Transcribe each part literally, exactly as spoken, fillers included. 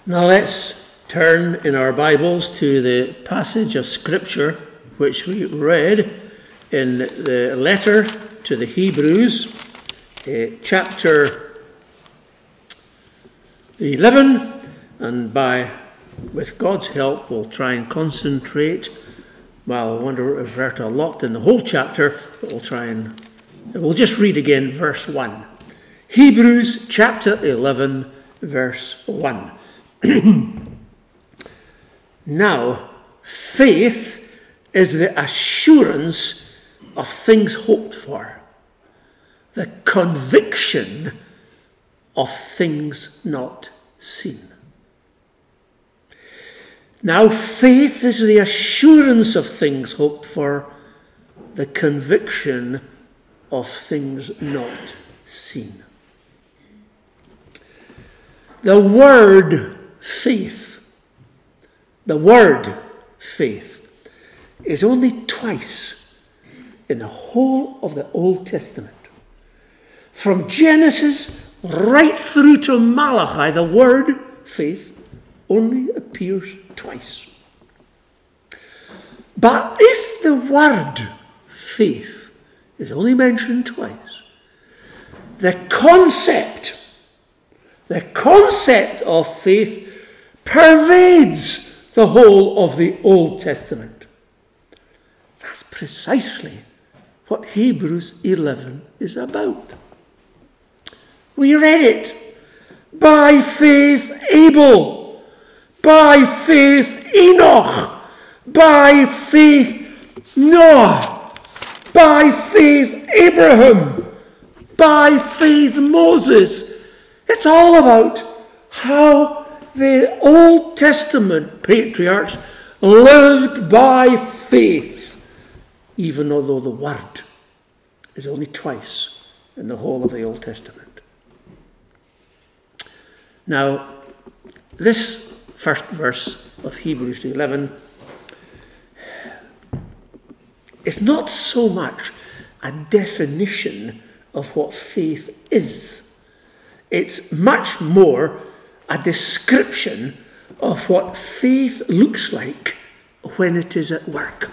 Now let's turn in our Bibles to the passage of Scripture which we read in the letter to the Hebrews, uh, chapter eleven, and by, with God's help, we'll try and concentrate. Well, I want to revert a lot in the whole chapter, but we'll try and, we'll just read again verse one. Hebrews chapter eleven, verse one. Now, faith is the assurance of things hoped for, the conviction of things not seen. Now, faith is the assurance of things hoped for, the conviction of things not seen. The word faith, the word faith, is only twice in the whole of the Old Testament. From Genesis right through to Malachi, the word faith only appears twice. But if the word faith is only mentioned twice, the concept, the concept of faith pervades the whole of the Old Testament. That's precisely what Hebrews eleven is about. We read it. By faith Abel, by faith Enoch, by faith Noah, by faith Abraham, by faith Moses. It's all about how the Old Testament patriarchs lived by faith, even although the word is only twice in the whole of the Old Testament. Now, this first verse of Hebrews eleven is not so much a definition of what faith is. It's much more a description of what faith looks like when it is at work.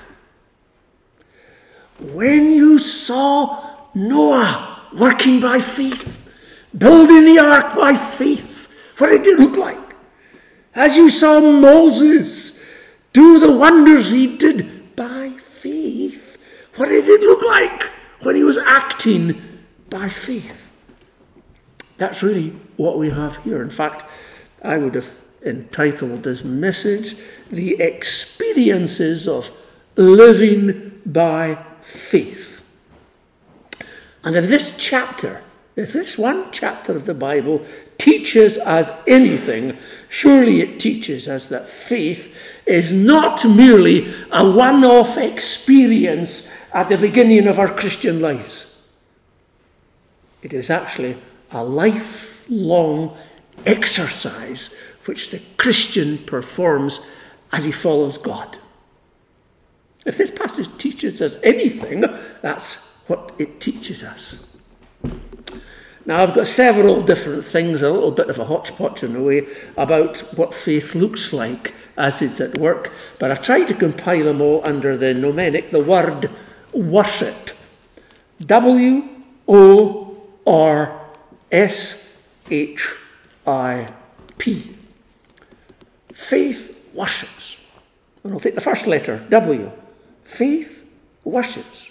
When you saw Noah working by faith, building the ark by faith, what did it look like? As you saw Moses do the wonders he did by faith, what did it look like when he was acting by faith? That's really what we have here. In fact, I would have entitled this message, The Experiences of Living by Faith. And if this chapter, if this one chapter of the Bible teaches us anything, surely it teaches us that faith is not merely a one-off experience at the beginning of our Christian lives. It is actually a lifelong exercise which the Christian performs as he follows God. If this passage teaches us anything, that's what it teaches us. Now, I've got several different things, a little bit of a hodgepodge in a way, about what faith looks like as it's at work, but I've tried to compile them all under the mnemonic, the word worship. W O R S H I P. Faith worships. And I'll take the first letter, W. Faith worships.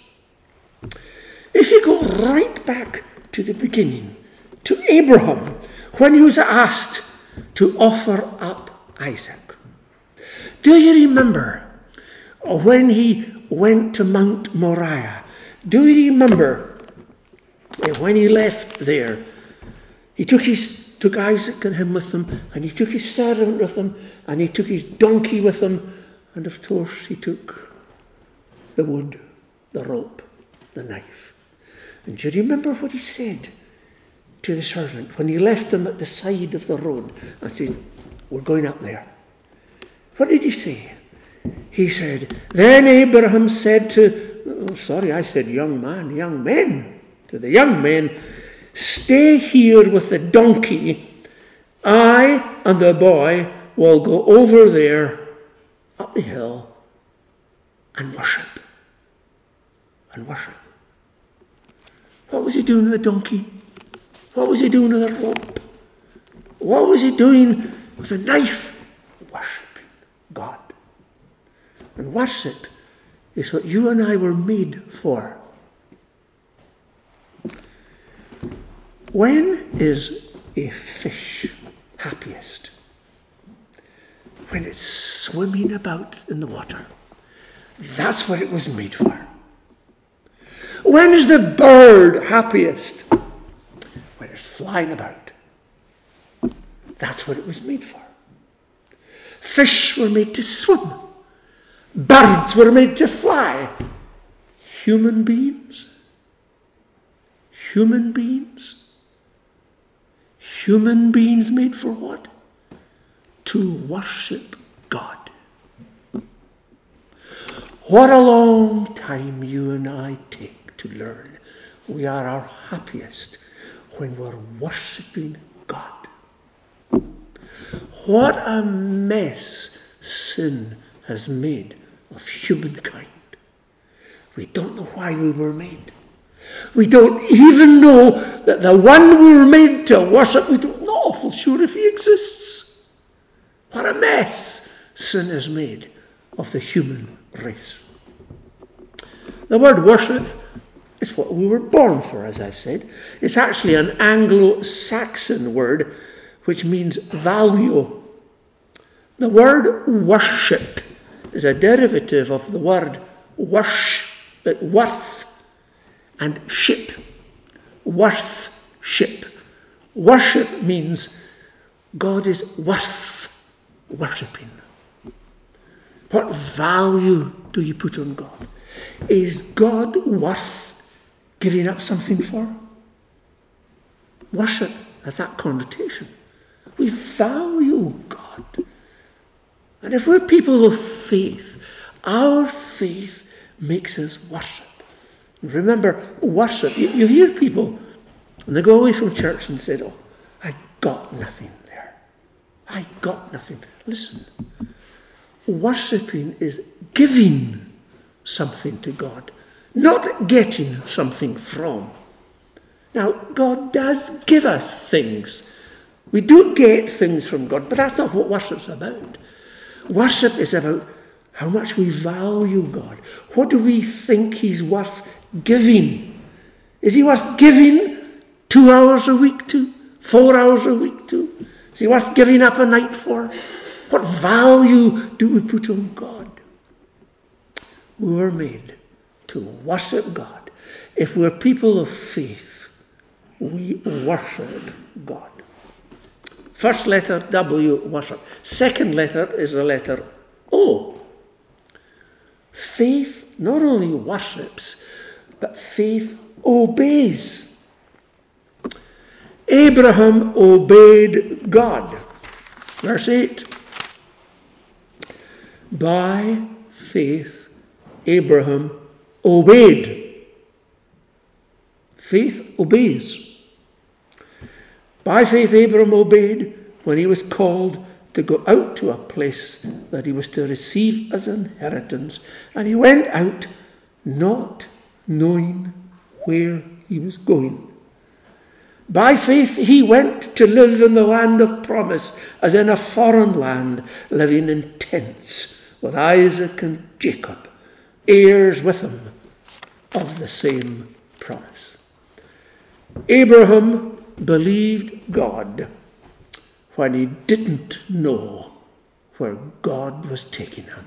If you go right back to the beginning, to Abraham, when he was asked to offer up Isaac. Do you remember when he went to Mount Moriah? Do you remember when he left there? He took his took Isaac and him with him, and he took his servant with him, and he took his donkey with him, and of course he took the wood, the rope, the knife. And do you remember what he said to the servant when he left him at the side of the road and says, "We're going up there"? What did he say? He said, "Then Abraham said to," oh, sorry, I said young man, young men, to the young men, "Stay here with the donkey I and the boy will go over there, up the hill, and worship. And worship. What was he doing with the donkey? What was he doing with the rope? What was he doing with the knife? Worshipping God. And worship is what you and I were made for. When is a fish happiest? When it's swimming about in the water. That's what it was made for. When is the bird happiest? When it's flying about. That's what it was made for. Fish were made to swim. Birds were made to fly. Human beings? Human beings? Human beings made for what? To worship God. What a long time you and I take to learn. We are our happiest when we're worshipping God. What a mess sin has made of humankind. We don't know why we were made. We don't even know that the one we were made to worship, we don't know awful sure if he exists. What a mess sin has made of the human race. The word worship is what we were born for, as I've said. It's actually an Anglo-Saxon word which means value. The word worship is a derivative of the word worsh, worth, and ship. Worth, ship. Worship means God is worth worshipping. What value do you put on God? Is God worth giving up something for? Worship has that connotation. We value God. And if we're people of faith, our faith makes us worship. Remember, worship, you, you hear people, and they go away from church and say, oh, I got nothing there. I got nothing. Listen, worshipping is giving something to God, not getting something from. Now, God does give us things. We do get things from God, but that's not what worship's about. Worship is about how much we value God. What do we think he's worth giving? Is he worth giving two hours a week to? Four hours a week to? Is he worth giving up a night for? What value do we put on God? We were made to worship God. If we're people of faith, we worship God. First letter, W, worship. Second letter is the letter O. Faith not only worships, but faith obeys. Abraham obeyed God. Verse eight. By faith, Abraham obeyed. Faith obeys. By faith, Abraham obeyed when he was called to go out to a place that he was to receive as an inheritance. And he went out not knowing where he was going. By faith, he went to live in the land of promise, as in a foreign land, living in tents with Isaac and Jacob, heirs with him of the same promise. Abraham believed God when he didn't know where God was taking him.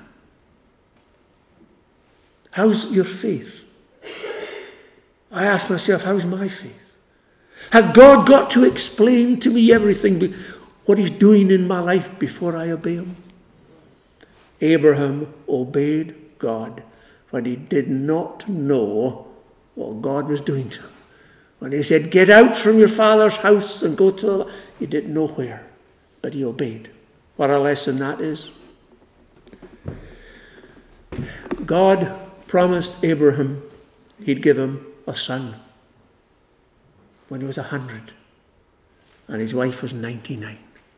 How's your faith? I ask myself, how's my faith? Has God got to explain to me everything, what he's doing in my life before I obey him? Abraham obeyed God when he did not know what God was doing to him. When he said, get out from your father's house and go to the... He didn't know where, but he obeyed. What a lesson that is. God promised Abraham he'd give him a son when he was a hundred, and his wife was ninety-nine.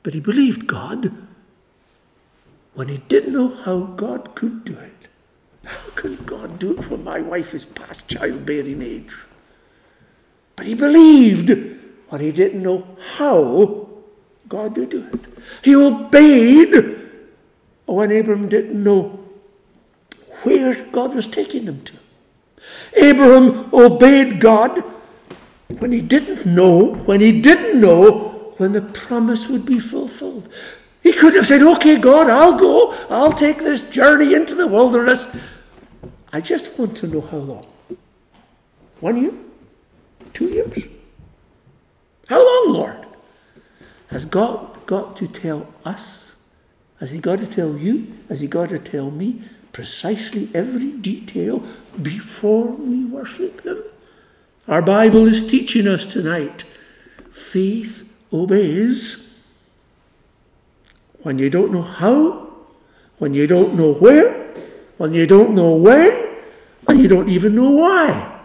But he believed God when he didn't know how God could do it. How can God do it when my wife is past childbearing age? But he believed when he didn't know how God would do it. He obeyed when Abraham didn't know where God was taking him to. Abraham obeyed God when he didn't know, when he didn't know when the promise would be fulfilled. He could have said, okay, God, I'll go. I'll take this journey into the wilderness. I just want to know how long. One year? Two years? How long, Lord? Has God got to tell us? Has he got to tell you? Has he got to tell me precisely every detail before we worship him? Our Bible is teaching us tonight. Faith obeys when you don't know how, when you don't know where, when you don't know when, and you don't even know why.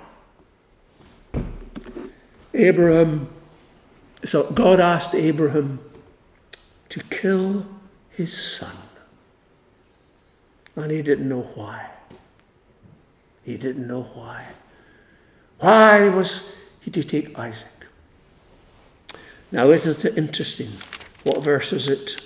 Abraham, so God asked Abraham to kill his son. And he didn't know why. He didn't know why. Why was he to take Isaac? Now, isn't it interesting? What verse is it?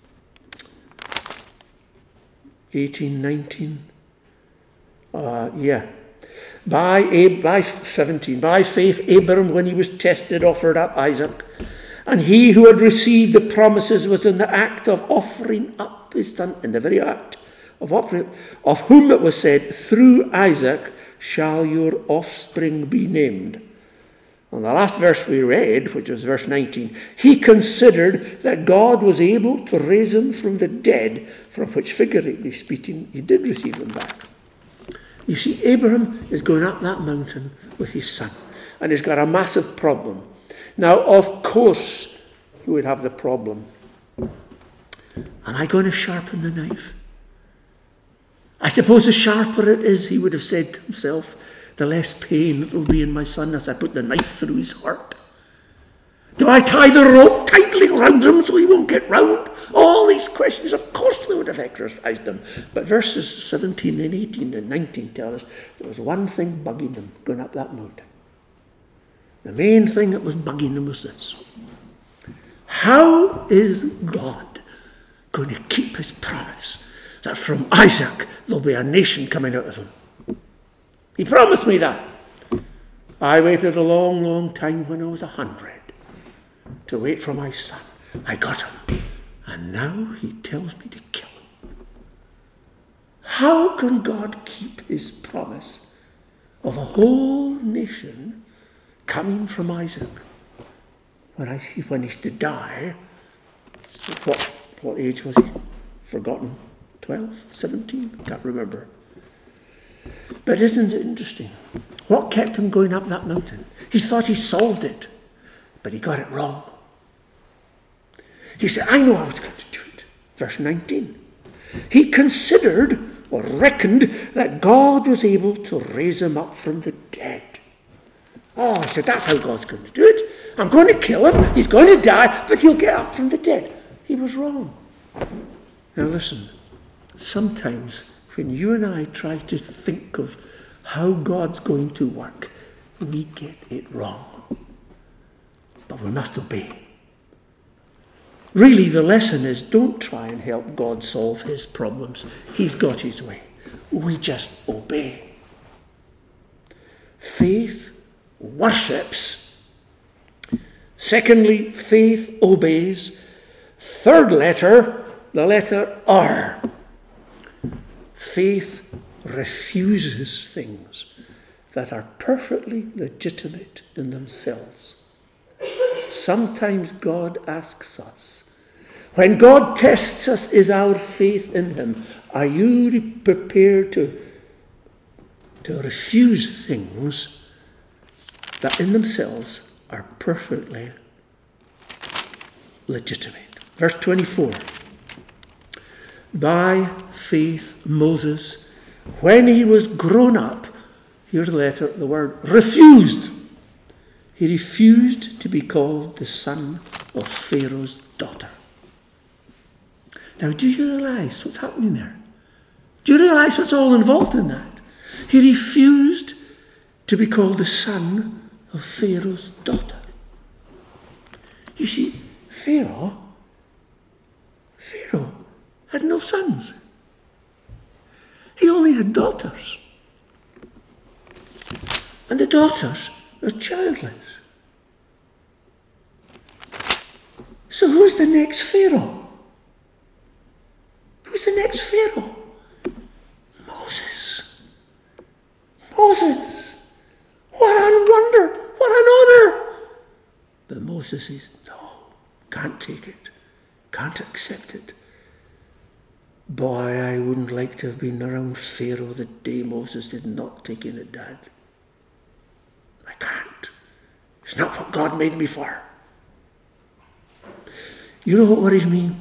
eighteen, nineteen? Uh, yeah. By, Ab- by seventeen. By faith, Abraham, when he was tested, offered up Isaac. And he who had received the promises was in the act of offering up his son, in the very act of offering, of whom it was said, through Isaac shall your offspring be named. On the last verse we read, which was verse nineteen, he considered that God was able to raise him from the dead, from which, figuratively speaking, he did receive him back. You see, Abraham is going up that mountain with his son, and he's got a massive problem. Now, of course, he would have the problem. Am I going to sharpen the knife? I suppose the sharper it is, he would have said to himself, the less pain it will be in my son as I put the knife through his heart. Do I tie the rope tightly around him so he won't get round? All these questions, of course, they would have exercised him. But verses seventeen and eighteen and nineteen tell us there was one thing bugging them going up that mountain. The main thing that was bugging them was this. How is God going to keep his promise that from Isaac there'll be a nation coming out of him? He promised me that. I waited a long, long time when I was a hundred to wait for my son. I got him. And now he tells me to kill him. How can God keep his promise of a whole nation coming from Isaac? When I see when he's to die, what, what age was he? Forgotten. twelve, seventeen? Can't remember. But isn't it interesting? What kept him going up that mountain? He thought he solved it, but he got it wrong. He said, I know I was going to do it. Verse nineteen. He considered or reckoned that God was able to raise him up from the dead. Oh, he said, that's how God's going to do it. I'm going to kill him. He's going to die, but he'll get up from the dead. He was wrong. Now listen, sometimes when you and I try to think of how God's going to work, we get it wrong. But we must obey. Really, the lesson is don't try and help God solve his problems. He's got his way. We just obey. Faith worships. Secondly, faith obeys. Third letter, the letter R. Faith refuses things that are perfectly legitimate in themselves. Sometimes God asks us, when God tests us, is our faith in him? Are you prepared to, to refuse things that in themselves are perfectly legitimate? Verse twenty-four. By faith, Moses, when he was grown up, here's the letter, the word, refused. He refused to be called the son of Pharaoh's daughter. Now, do you realise what's happening there? Do you realise what's all involved in that? He refused to be called the son of Pharaoh's daughter. You see, Pharaoh, Pharaoh had no sons. He only had daughters. And the daughters were childless. So who's the next Pharaoh? Who's the next Pharaoh? Moses. Moses. What a wonder. What an honor. But Moses says, no, can't take it. Can't accept it. Boy, I wouldn't like to have been around Pharaoh the day Moses did not take in it, Dad. I can't. It's not what God made me for. You know what worries me?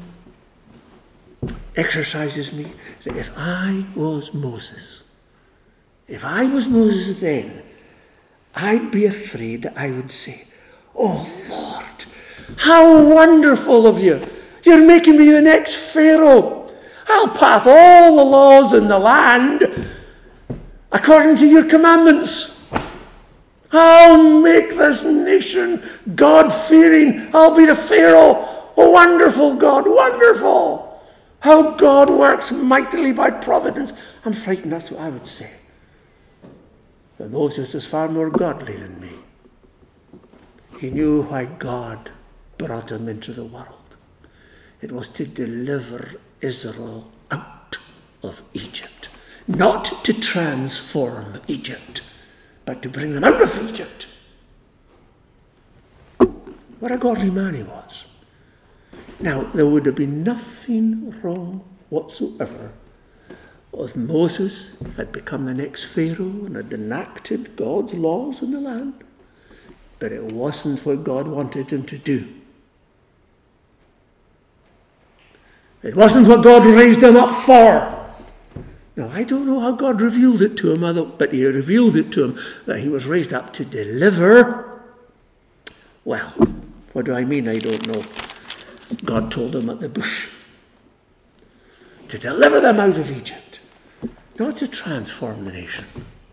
Exercises me? That if I was Moses, if I was Moses then, I'd be afraid that I would say, oh Lord, how wonderful of you. You're making me the next Pharaoh. I'll pass all the laws in the land according to your commandments. I'll make this nation God-fearing. I'll be the Pharaoh. Oh, wonderful God, wonderful. How God works mightily by providence. I'm frightened, that's what I would say. But Moses was far more godly than me. He knew why God brought him into the world. It was to deliver Israel out of Egypt. Not to transform Egypt, but to bring them out of Egypt. What a godly man he was. Now, there would have been nothing wrong whatsoever if Moses had become the next Pharaoh and had enacted God's laws in the land. But it wasn't what God wanted him to do. It wasn't what God raised him up for. Now, I don't know how God revealed it to him, but he revealed it to him that he was raised up to deliver. Well, what do I mean? I don't know. God told him at the bush to deliver them out of Egypt, not to transform the nation.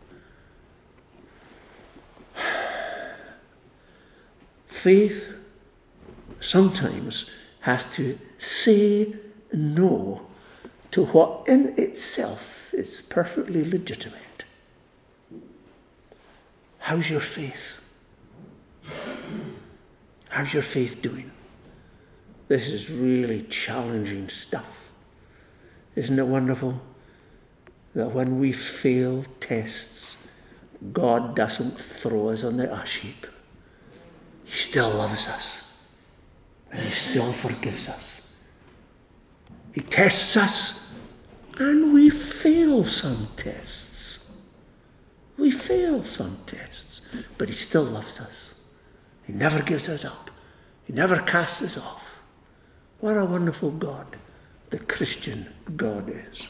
Faith sometimes has to say no to what in itself is perfectly legitimate. How's your faith? How's your faith doing? This is really challenging stuff. Isn't it wonderful that when we fail tests, God doesn't throw us on the ash heap. He still loves us. And he still forgives us. He tests us, and we fail some tests. We fail some tests, but he still loves us. He never gives us up. He never casts us off. What a wonderful God the Christian God is.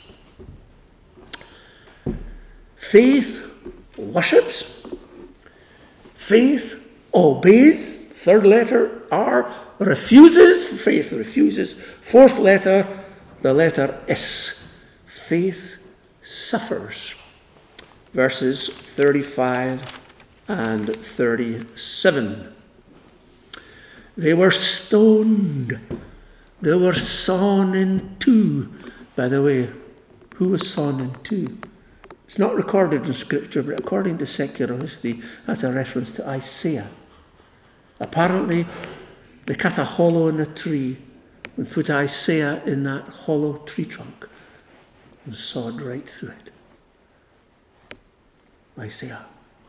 Faith worships. Faith obeys. Third letter R. Refuses. Faith refuses. Fourth letter, the letter S. Faith suffers. Verses thirty-five and thirty-seven. They were stoned. They were sawn in two. By the way, who was sawn in two? It's not recorded in Scripture, but according to secular history, that's a reference to Isaiah. Apparently, they cut a hollow in a tree and put Isaiah in that hollow tree trunk and sawed right through it. Isaiah.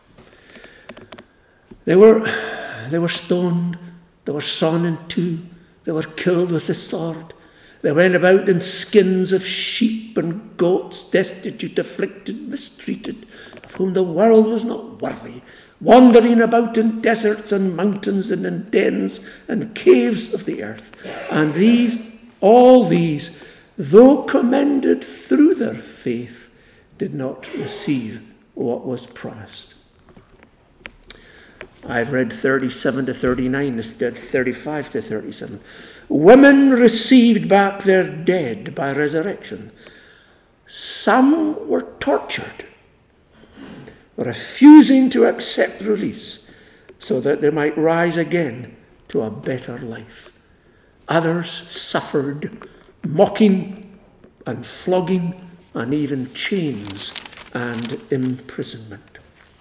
They were, they were stoned. They were sawn in two. They were killed with the sword. They went about in skins of sheep and goats, destitute, afflicted, mistreated, of whom the world was not worthy, wandering about in deserts and mountains and in dens and caves of the earth. And these, all these, though commended through their faith, did not receive what was promised. I've read thirty-seven to thirty-nine instead of thirty-five to thirty-seven. Women received back their dead by resurrection. Some were tortured, refusing to accept release so that they might rise again to a better life. Others suffered mocking and flogging and even chains and imprisonment.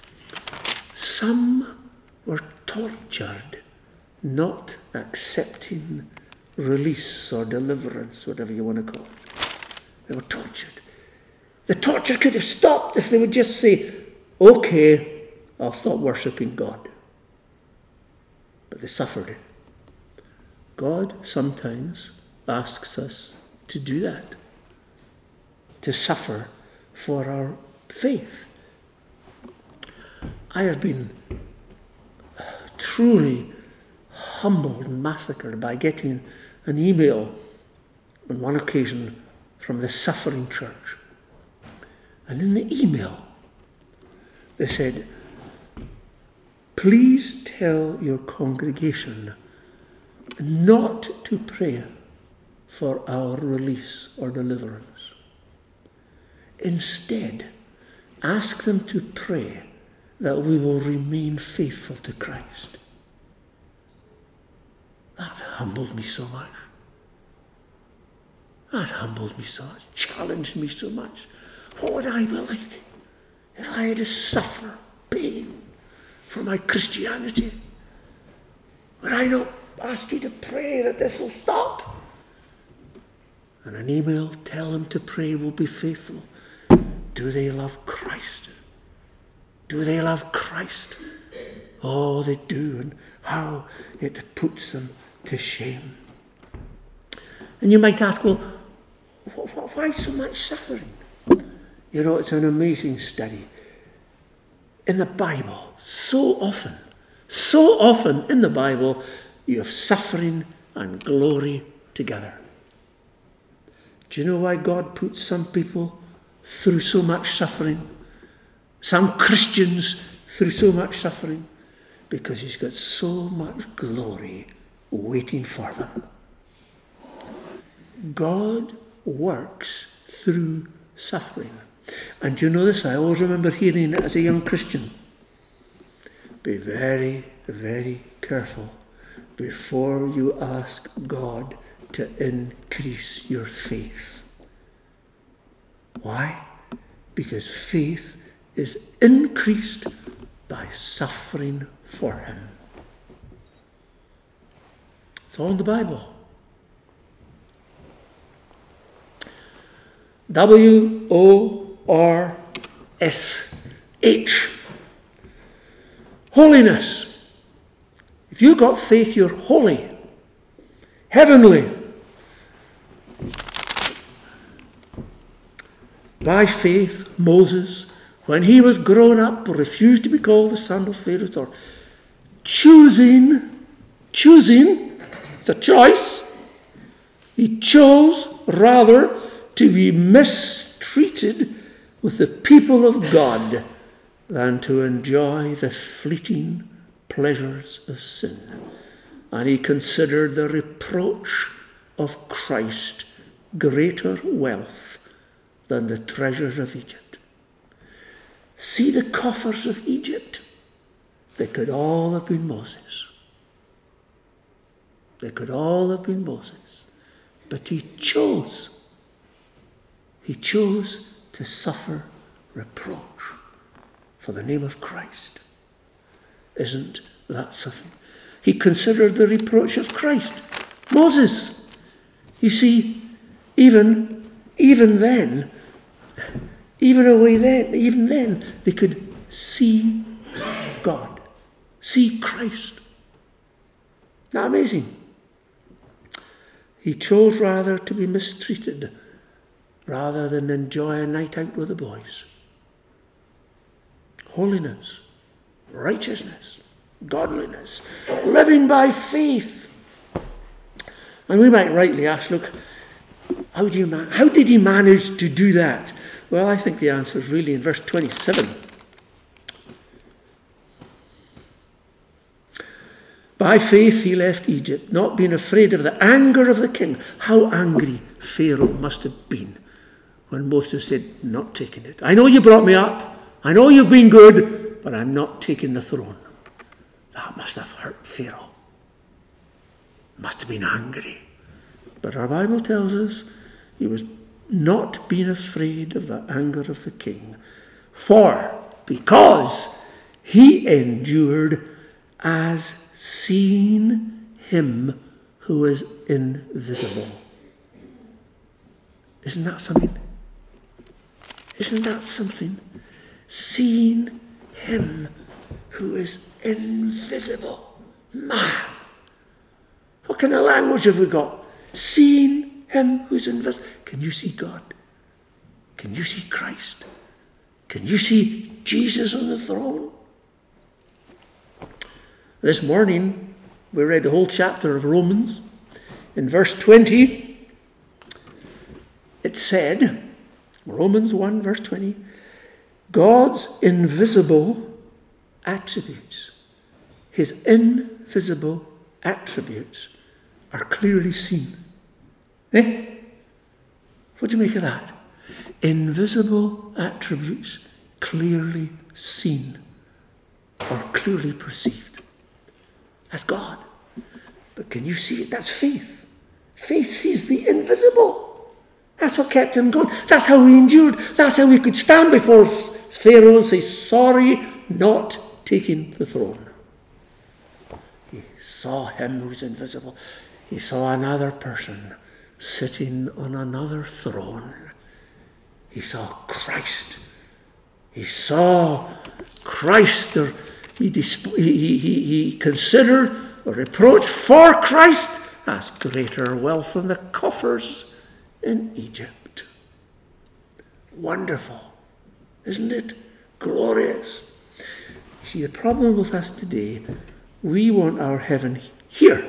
Some were tortured, not accepting release or deliverance, whatever you want to call it. They were tortured. The torture could have stopped if they would just say, okay, I'll stop worshipping God. But they suffered it. God sometimes asks us to do that, to suffer for our faith. I have been truly humbled and massacred by getting an email on one occasion from the Suffering Church. And in the email, they said, please tell your congregation not to pray for our release or deliverance. Instead, ask them to pray that we will remain faithful to Christ. That humbled me so much. That humbled me so much, challenged me so much. What would I be like if I had to suffer pain for my Christianity? Would I not ask you to pray that this will stop? And an email, tell them to pray, will be faithful. Do they love Christ? Do they love Christ? Oh, they do, and how it puts them to shame. And you might ask, well, why so much suffering? You know, it's an amazing study. In the Bible, so often, so often in the Bible, you have suffering and glory together. Do you know why God puts some people through so much suffering? Some Christians through so much suffering? Because he's got so much glory waiting for them. God works through suffering. And you know this, I always remember hearing it as a young Christian. Be very, very careful before you ask God to increase your faith. Why? Because faith is increased by suffering for him. It's all in the Bible. W O R S H. Holiness. If you've got faith, you're holy, heavenly. By faith, Moses, when he was grown up, refused to be called the son of Pharaoh's daughter. Choosing, choosing, it's a choice. He chose rather to be mistreated with the people of God than to enjoy the fleeting pleasures of sin. And he considered the reproach of Christ greater wealth than the treasures of Egypt. See the coffers of Egypt. They could all have been Moses. They could all have been Moses. But he chose. He chose to suffer reproach for the name of Christ. Isn't that something? He considered the reproach of Christ. Moses. You see, even, even then, even away then, even then, they could see God, see Christ. Isn't that amazing? He chose rather to be mistreated rather than enjoy a night out with the boys. Holiness, righteousness, godliness, living by faith. And we might rightly ask, look, how, do you ma- how did he manage to do that? Well, I think the answer is really in verse twenty-seven. By faith he left Egypt, not being afraid of the anger of the king. How angry Pharaoh must have been when Moses said, not taking it. I know you brought me up. I know you've been good, but I'm not taking the throne. That must have hurt Pharaoh. Must have been angry. But our Bible tells us he was not being afraid of the anger of the king. For, because he endured as seeing him who is invisible. Isn't that something? Isn't that something? Seeing him who is invisible. Man, what kind of language have we got? Seeing him who's invisible. Can you see God? Can you see Christ? Can you see Jesus on the throne? This morning, we read the whole chapter of Romans. In verse twenty, it said, Romans one, verse twenty, God's invisible attributes, his invisible attributes are clearly seen. Eh? What do you make of that? Invisible attributes clearly seen or clearly perceived. That's God. But can you see it? That's faith. Faith sees the invisible. That's what kept him going. That's how he endured. That's how he could stand before Pharaoh and say, sorry, not taking the throne. He saw him who's invisible. He saw another person sitting on another throne. He saw Christ. He saw Christ. There, he, disp- he, he, he considered the reproach for Christ as greater wealth than the coffers in Egypt. Wonderful, isn't it? Glorious. See, the problem with us today, we want our heaven here.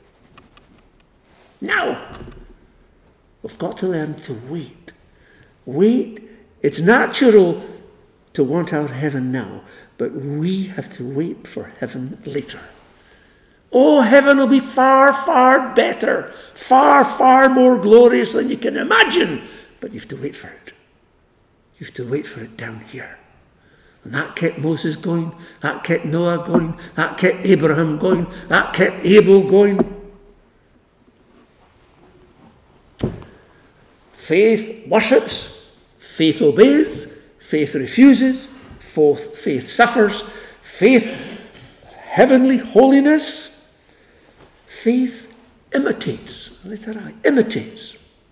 Now. We've got to learn to wait. Wait. It's natural to want our heaven now, but we have to wait for heaven later. Oh, heaven will be far, far better, far, far more glorious than you can imagine, but you have to wait for it. You have to wait for it down here. And that kept Moses going, that kept Noah going, that kept Abraham going, that kept Abel going. Faith worships, faith obeys, faith refuses, faith suffers, faith heavenly holiness, faith imitates, letter I, imitates.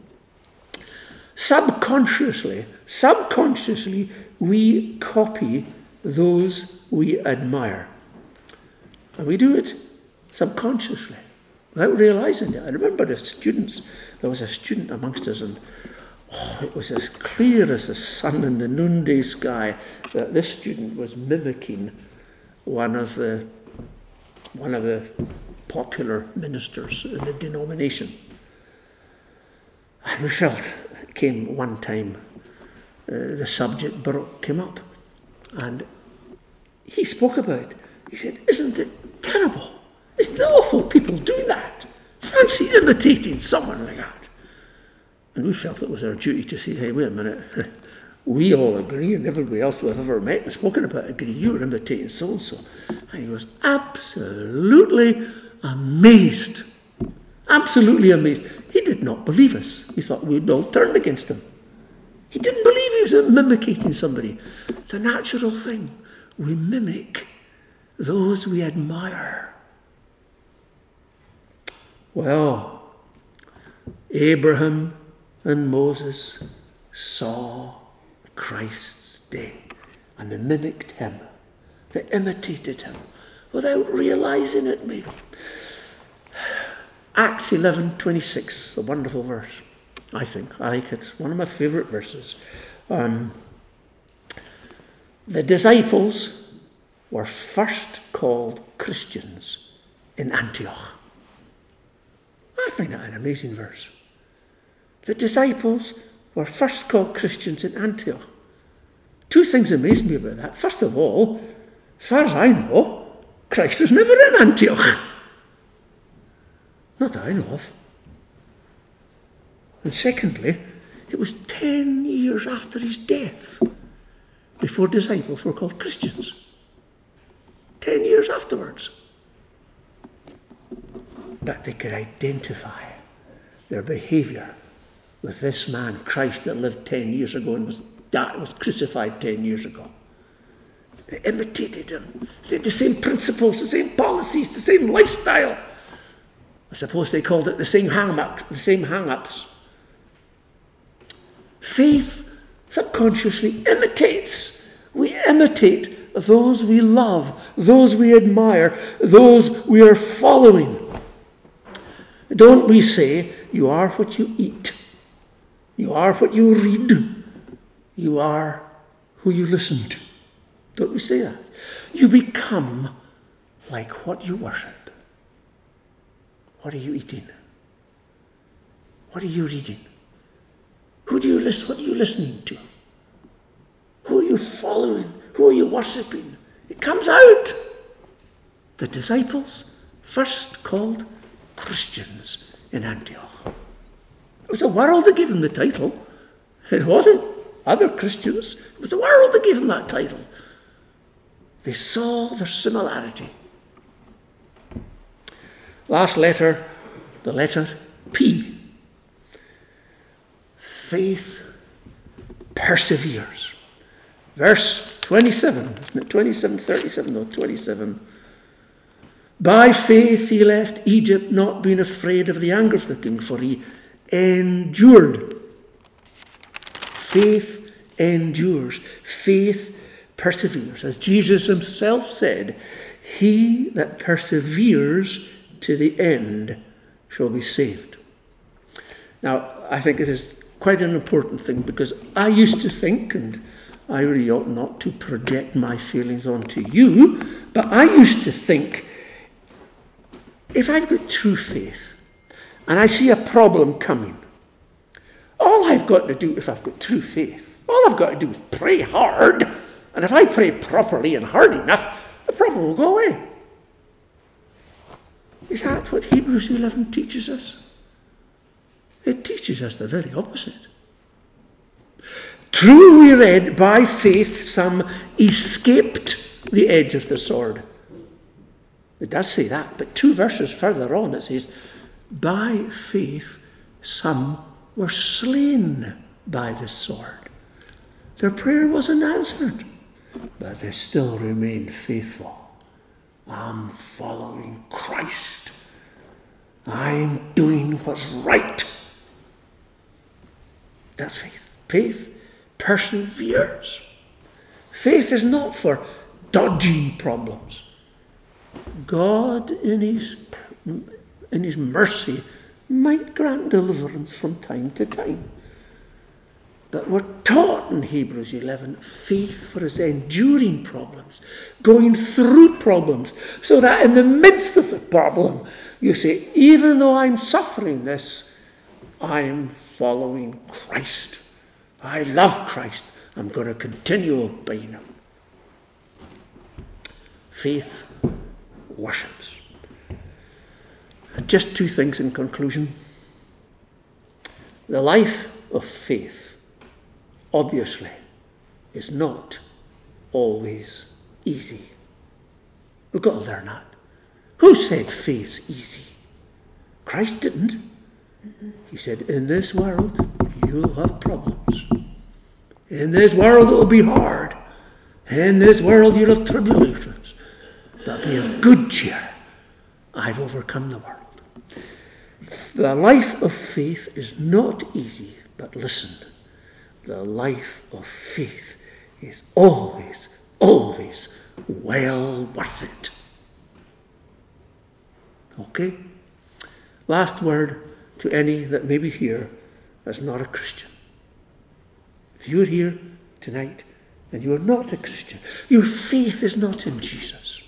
Subconsciously, subconsciously, we copy those we admire. And we do it subconsciously, without realizing it. I remember the students, there was a student amongst us, and oh, it was as clear as the sun in the noonday sky that this student was mimicking one of the one of the popular ministers in the denomination. And we felt, it came one time, uh, the subject brought, came up, and he spoke about it. He said, isn't it terrible? Isn't it awful people do that? Fancy imitating someone like that. And we felt it was our duty to say, hey, wait a minute. We all agree, and everybody else we've ever met and spoken about agree, you're imitating so-and-so. And he was absolutely amazed. Absolutely amazed. He did not believe us. He thought we'd all turned against him. He didn't believe he was mimicking somebody. It's a natural thing. We mimic those we admire. Well, Abraham and Moses saw Christ's day, and they mimicked him. They imitated him without realizing it, maybe. Acts eleven twenty-six, a wonderful verse, I think. I like it. One of my favourite verses. Um, the disciples were first called Christians in Antioch. I find that an amazing verse. The disciples were first called Christians in Antioch. Two things amaze me about that. First of all, as far as I know, Christ was never in Antioch. Not that I know of. And secondly, it was ten years after his death before disciples were called Christians. Ten years afterwards. But they could identify their behaviour with this man, Christ, that lived ten years ago and was, died, was crucified ten years ago. They imitated him. They had the same principles, the same policies, the same lifestyle. I suppose they called it the same hang-ups, the same hang-ups. Faith subconsciously imitates. We imitate those we love, those we admire, those we are following. Don't we say, you are what you eat. You are what you read. You are who you listen to. Don't we say that? You become like what you worship. What are you eating? What are you reading? Who do you listen? What are you listening to? Who are you following? Who are you worshipping? It comes out. The disciples, first called Christians in Antioch. It was the world that gave them the title. It wasn't other Christians. It was the world that gave them that title. They saw their similarity. Last letter, the letter P. Faith perseveres. Verse twenty-seven, isn't it? twenty-seven, thirty-seven, no, twenty-seven. By faith he left Egypt, not being afraid of the anger of the king, for he endured. Faith endures. Faith perseveres. As Jesus himself said, he that perseveres to the end shall be saved. Now, I think this is quite an important thing, because I used to think, and I really ought not to project my feelings onto you, but I used to think, if I've got true faith and I see a problem coming, all I've got to do, if I've got true faith, all I've got to do is pray hard, and if I pray properly and hard enough, the problem will go away. Is that what Hebrews eleven teaches us? It teaches us the very opposite. True, we read, by faith some escaped the edge of the sword. It does say that, but two verses further on it says, by faith some were slain by the sword. Their prayer wasn't answered, but they still remained faithful. I'm following Christ. I'm doing what's right. That's faith. Faith perseveres. Faith is not for dodging problems. God, in his, in his mercy, might grant deliverance from time to time. But we're taught in Hebrews eleven, faith for us enduring problems, going through problems, so that in the midst of the problem, you say, even though I'm suffering this, I'm following Christ. I love Christ. I'm going to continue obeying him. Faith worships. Just two things in conclusion. The life of faith, obviously, is not always easy. We've got to learn that. Who said faith's easy? Christ didn't. He said, in this world, you'll have problems. In this world, it will be hard. In this world, you'll have tribulations. But be of good cheer. I've overcome the world. The life of faith is not easy, but listen, the life of faith is always, always well worth it. Okay? Last word to any that may be here as not a Christian. If you're here tonight and you are not a Christian, your faith is not in Jesus,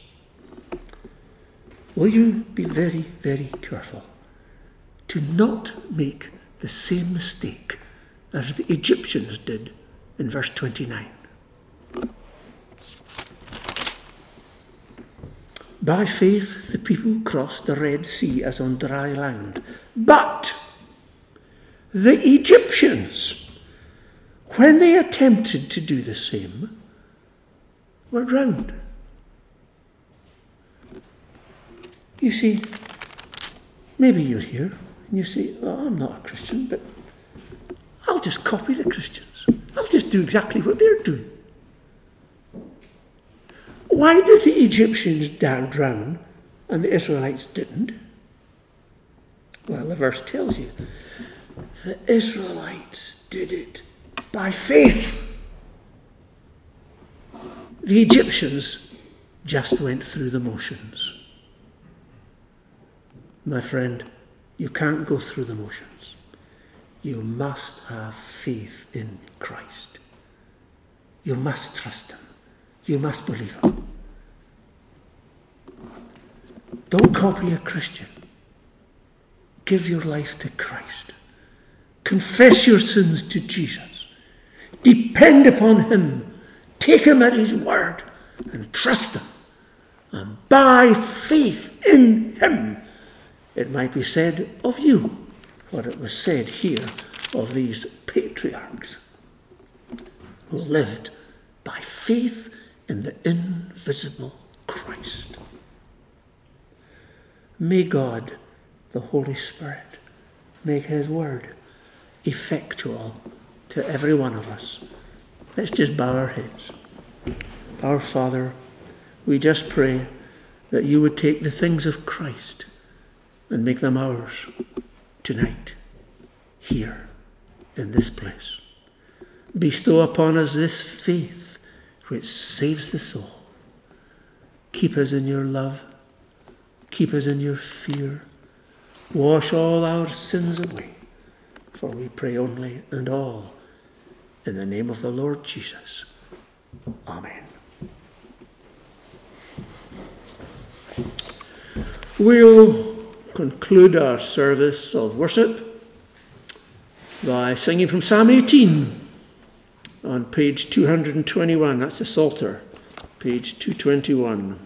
will you be very, very careful to not make the same mistake as the Egyptians did in verse twenty-nine. By faith, the people crossed the Red Sea as on dry land. But the Egyptians, when they attempted to do the same, were drowned. You see, maybe you're here and you say, oh, I'm not a Christian, but I'll just copy the Christians. I'll just do exactly what they're doing. Why did the Egyptians drown and the Israelites didn't? Well, the verse tells you. The Israelites did it by faith. The Egyptians just went through the motions. My friend, you can't go through the motions. You must have faith in Christ. You must trust him. You must believe him. Don't copy a Christian. Give your life to Christ. Confess your sins to Jesus. Depend upon him. Take him at his word and trust him. And by faith in him, it might be said of you what it was said here of these patriarchs who lived by faith in the invisible Christ. May God, the Holy Spirit, make his word effectual to every one of us. Let's just bow our heads. Our Father, we just pray that you would take the things of Christ and make them ours tonight, here, in this place. Bestow upon us this faith which saves the soul. Keep us in your love. Keep us in your fear. Wash all our sins away. For we pray only and all in the name of the Lord Jesus. Amen. We'll conclude our service of worship by singing from Psalm eighteen on page two hundred twenty-one. That's the Psalter, page two twenty-one.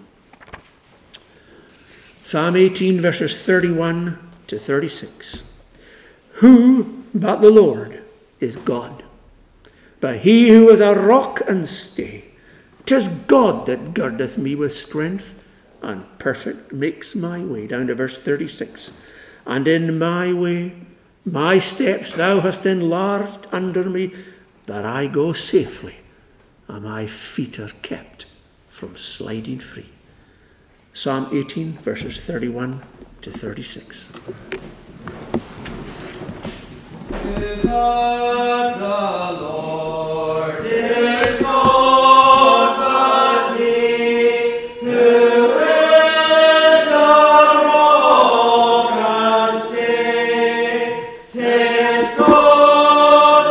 Psalm eighteen, verses thirty-one to thirty-six. Who but the Lord is God? But he who is a rock and stay. 'Tis God that girdeth me with strength, and perfect makes my way. Down to verse thirty-six. And in my way, my steps thou hast enlarged under me, that I go safely, and my feet are kept from sliding free. Psalm eighteen, verses thirty-one to thirty-six. To God the Lord is God, but he who is a rock and stay. 'Tis God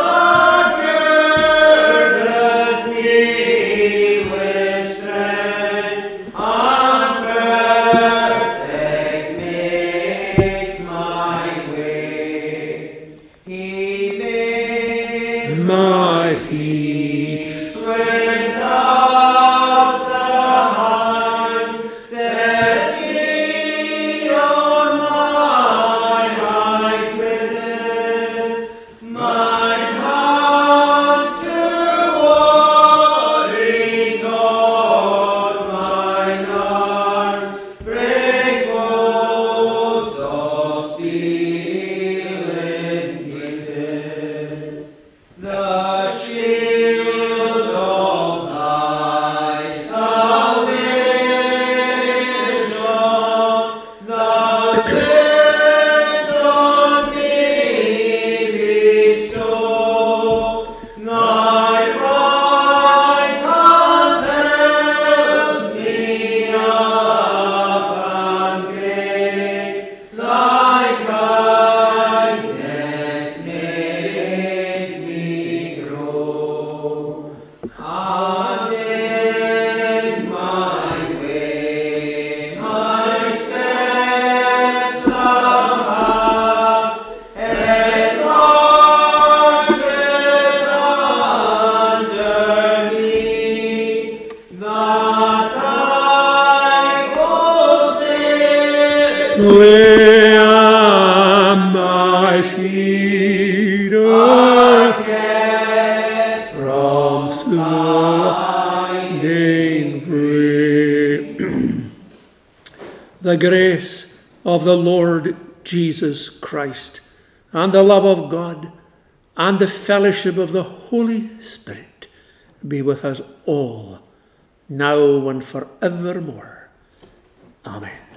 that girdeth me with strength, and perfect makes my way. He made My feet with dust the hand, set me on my high places, mine hands to warring taught, mine arms break bows of steel in pieces. The shield of thy salvation, the grace on me bestow. Thy right hand held me up and gave thy sliding free. The grace of the Lord Jesus Christ, and the love of God, and the fellowship of the Holy Spirit be with us all, now and forevermore. Amen.